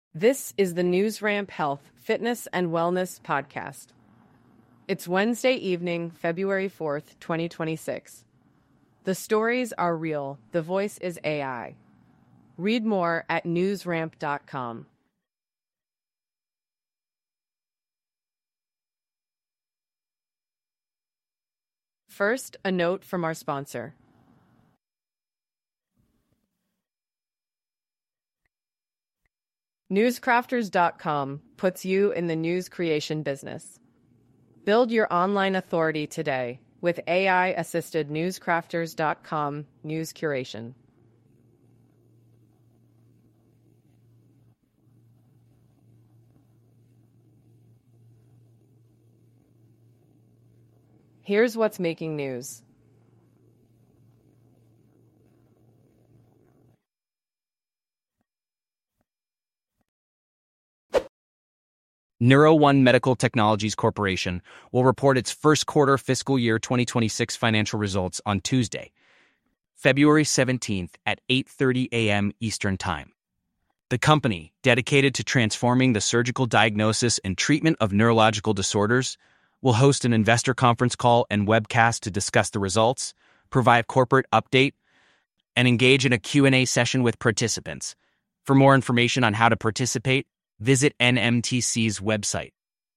This is the NewsRamp Health, Fitness, and Wellness podcast. It's Wednesday evening, February 4th, 2026. The stories are real. The voice is AI. Read more at newsramp.com. First, a note from our sponsor. Newscrafters.com puts you in the news creation business. Build your online authority today with AI-assisted Newscrafters.com news curation. Here's what's making news. NeuroOne Medical Technologies Corporation will report its first quarter fiscal year 2026 financial results on Tuesday, February 17th at 8:30 a.m. Eastern Time. The company, dedicated to transforming the surgical diagnosis and treatment of neurological disorders, will host an investor conference call and webcast to discuss the results, provide corporate update, and engage in a Q&A session with participants. For more information on how to participate, visit NMTC's website.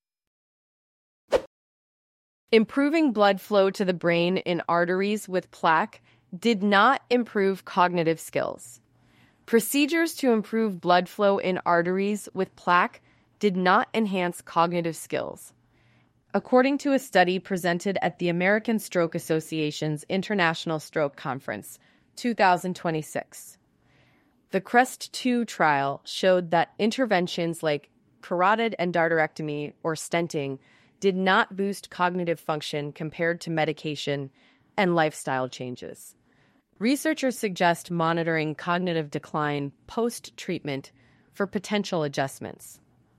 Improving blood flow to the brain in arteries with plaque did not improve cognitive skills. Procedures to improve blood flow in arteries with plaque did not enhance cognitive skills. According to a study presented at the American Stroke Association's International Stroke Conference, 2026. The CREST-2 trial showed that interventions like carotid endarterectomy or stenting did not boost cognitive function compared to medication and lifestyle changes. Researchers suggest monitoring cognitive decline post-treatment for potential adjustments.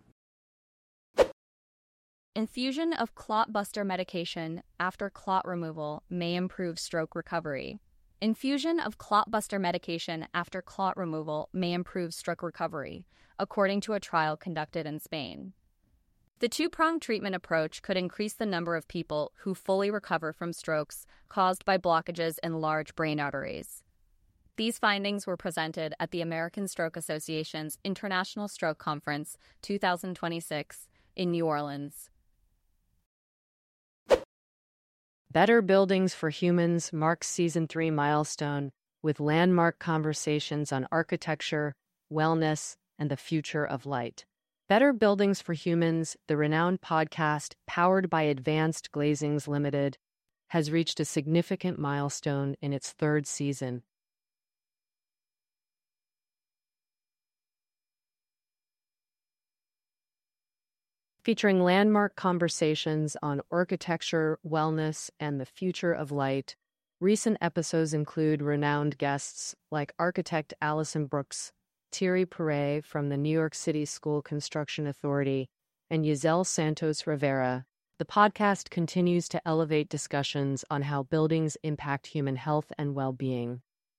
Infusion of clot-buster medication after clot removal may improve stroke recovery. Infusion of clot-buster medication after clot removal may improve stroke recovery, according to a trial conducted in Spain. The two-pronged treatment approach could increase the number of people who fully recover from strokes caused by blockages in large brain arteries. These findings were presented at the American Stroke Association's International Stroke Conference 2026 in New Orleans. Better Buildings for Humans marks Season 3 milestone with landmark conversations on architecture, wellness, and the future of light. Better Buildings for Humans, the renowned podcast powered by Advanced Glazings Limited, has reached a significant milestone in its third season. Featuring landmark conversations on architecture, wellness, and the future of light, recent episodes include renowned guests like architect Allison Brooks, Thierry Perret from the New York City School Construction Authority, and Giselle Santos Rivera. The podcast continues to elevate discussions on how buildings impact human health and well-being.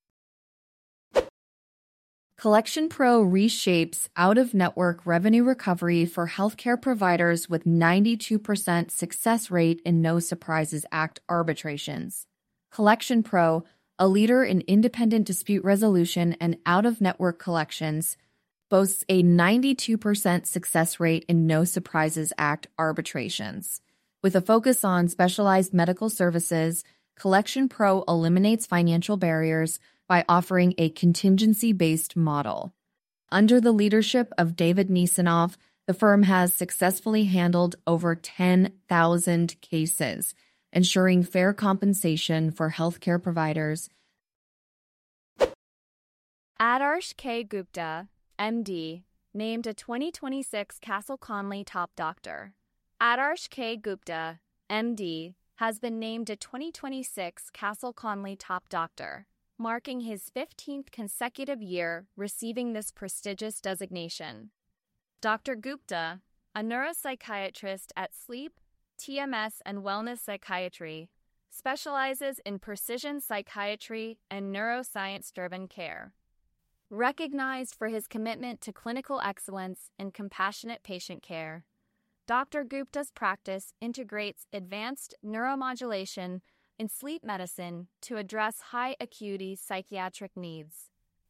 Collection Pro reshapes out-of-network revenue recovery for healthcare providers with 92% success rate in No Surprises Act arbitrations. Collection Pro, a leader in independent dispute resolution and out-of-network collections, boasts a 92% success rate in No Surprises Act arbitrations. With a focus on specialized medical services, Collection Pro eliminates financial barriers by offering a contingency-based model. Under the leadership of David Nisanoff, the firm has successfully handled over 10,000 cases, ensuring fair compensation for healthcare providers. Adarsh K. Gupta, MD, named a 2026 Castle Conley Top Doctor. Adarsh K. Gupta, MD, has been named a 2026 Castle Conley Top Doctor, marking his 15th consecutive year receiving this prestigious designation. Dr. Gupta, a neuropsychiatrist at Sleep, TMS, and Wellness Psychiatry, specializes in precision psychiatry and neuroscience-driven care. Recognized for his commitment to clinical excellence and compassionate patient care, Dr. Gupta's practice integrates advanced neuromodulation and sleep medicine to address high-acuity psychiatric needs.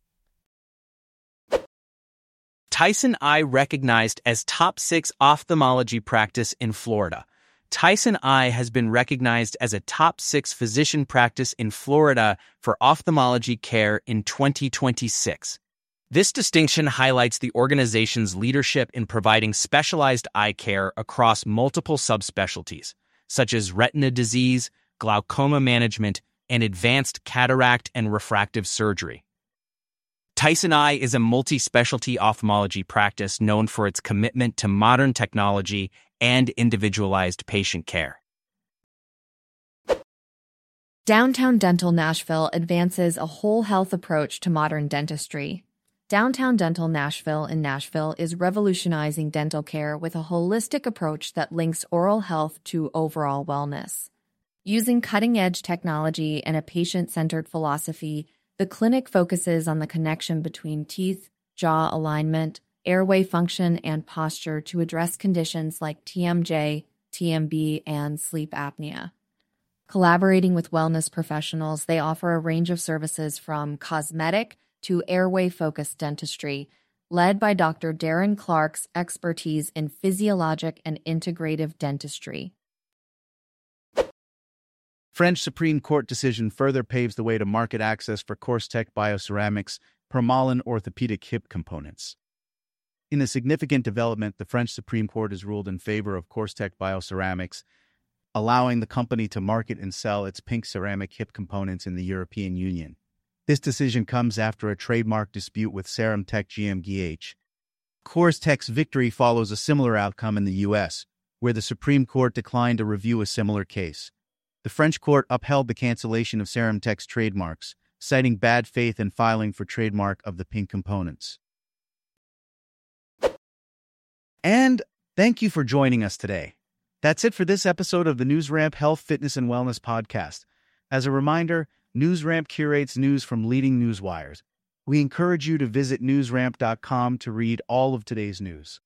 Tyson Eye recognized as top 6 ophthalmology practice in Florida. Tyson Eye has been recognized as a top 6 physician practice in Florida for ophthalmology care in 2026. This distinction highlights the organization's leadership in providing specialized eye care across multiple subspecialties, such as retina disease, glaucoma management, and advanced cataract and refractive surgery. Tyson Eye is a multi-specialty ophthalmology practice known for its commitment to modern technology and individualized patient care. Downtown Dental Nashville advances a whole health approach to modern dentistry. Downtown Dental Nashville in Nashville is revolutionizing dental care with a holistic approach that links oral health to overall wellness. Using cutting-edge technology and a patient-centered philosophy, the clinic focuses on the connection between teeth, jaw alignment, airway function, and posture to address conditions like TMJ, TMB, and sleep apnea. Collaborating with wellness professionals, they offer a range of services from cosmetic to airway-focused dentistry, led by Dr. Darren Clark's expertise in physiologic and integrative dentistry. French Supreme Court decision further paves the way to market access for CourseTech Bioceramics Permalin orthopedic hip components. In a significant development, the French Supreme Court has ruled in favor of CourseTech Bioceramics, allowing the company to market and sell its pink ceramic hip components in the European Union. This decision comes after a trademark dispute with Ceramtech GmbH. CourseTech's victory follows a similar outcome in the U.S., where the Supreme Court declined to review a similar case. The French court upheld the cancellation of Ceramtech's trademarks, citing bad faith in filing for trademark of the pink components. And thank you for joining us today. That's it for this episode of the NewsRamp Health, Fitness, and Wellness podcast. As a reminder, NewsRamp curates news from leading news wires. We encourage you to visit newsramp.com to read all of today's news.